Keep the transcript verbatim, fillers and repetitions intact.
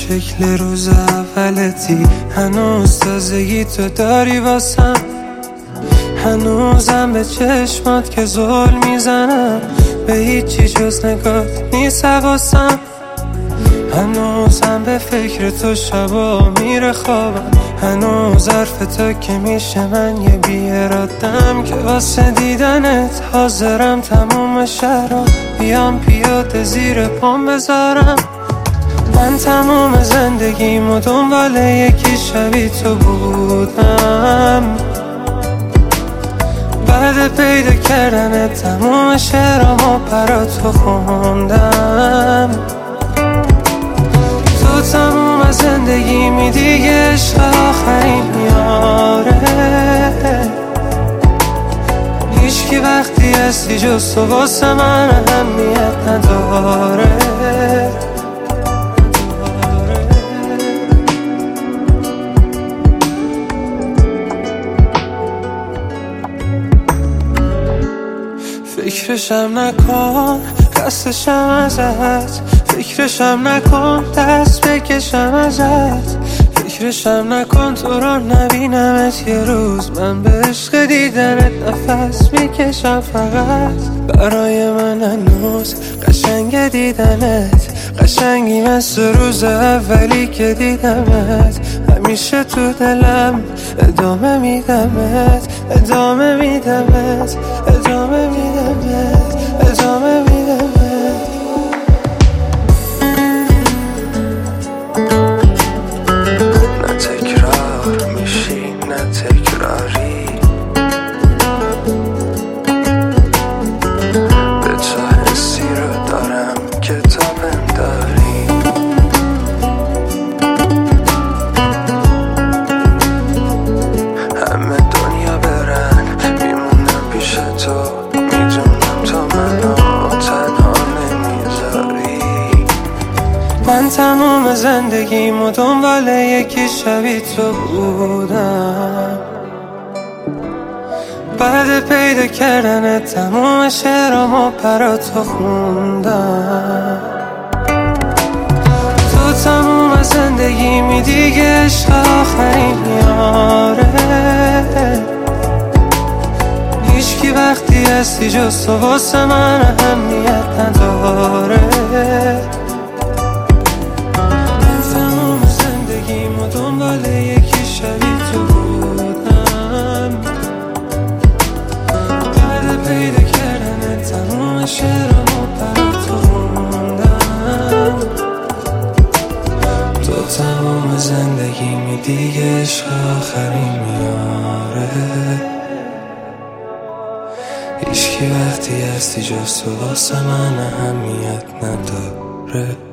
شکل روز اولتی، هنوز تازگی تو داری واسم، هنوزم به چشمات که زل میزنم، به هیچی جز نگات نیست حواسم، هنوزم به فکر تو شبا میره خوابم، هنوز حرف تو که میشه من یه بیارادم که واسه دیدنت حاضرم تموم شهرها بیام پیاده زیر پام بذارم. من تموم زندگیمو دنبال یکی شبیه تو بودم، بعد پیدا کردن تموم شعرامو برا تو خوندم. تو تموم زندگیمی دیگه عشق آخرین یاره، هیچکی وقتی هستی جز تو واسه من اهمیت نداره. فکرشم نکن قصدشم ازت، فکرشم نکن دست بکشم ازت، فکرشم نکن تو رو نبینمت یه روز، من به عشق دیدنت نفس میکشم فقط. برای من هنوز قشنگ دیدنت، قشنگی مثل روز اولی که دیدمت، همیشه تو دلم ادامه میدمت، ادامه میدمت، ادامه میدمت، ادامه میدمت. نه تکرار میشی نه تکراری، به تو حسی رو دارم که تو بنداری، همه دنیا برن میمونم پیش تو، میدونم تو منو تنها نمیذاری. من تموم زندگیمو دنبال یکی شبیه تو بودم، بعد پیدا کردن تموم شعرامو برا تو خوندم. تو تموم زندگیمی دیگه عشق آخرین یاره، هیچکی وقتی هستی جز تو واسه من اهمیت نداره. دنبال یکی شبیه تو بودم، بعد پیدا کردن تموم شعرامو برا تو خوندم. تو تموم زندگیمی دیگه عشق آخرین میاره، هیچکی وقتی هستی جز تو واسه من اهمیت نداره.